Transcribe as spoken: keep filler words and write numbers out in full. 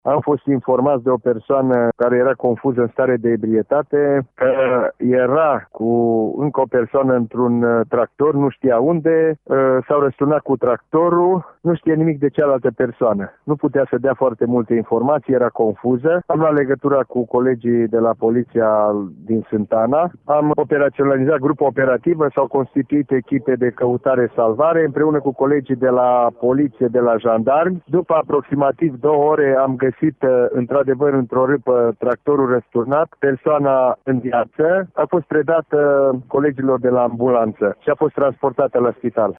Am fost informați de o persoană care era confuză în stare de ebrietate că era cu încă o persoană într-un tractor, nu știa unde, s-au răsturnat cu tractorul, nu știe nimic de cealaltă persoană. Nu putea să dea foarte multe informații, era confuză. Am luat legătura cu colegii de la poliția din Sântana, am operaționalizat grupul operativă, s-au constituit echipe de căutare-salvare împreună cu colegii de la poliție, de la jandarmi. După aproximativ două ore am găsit într-adevăr într-o râpă tractorul răsturnat, persoana în viață, a fost predată colegilor de la ambulanță și a fost transportată la spital.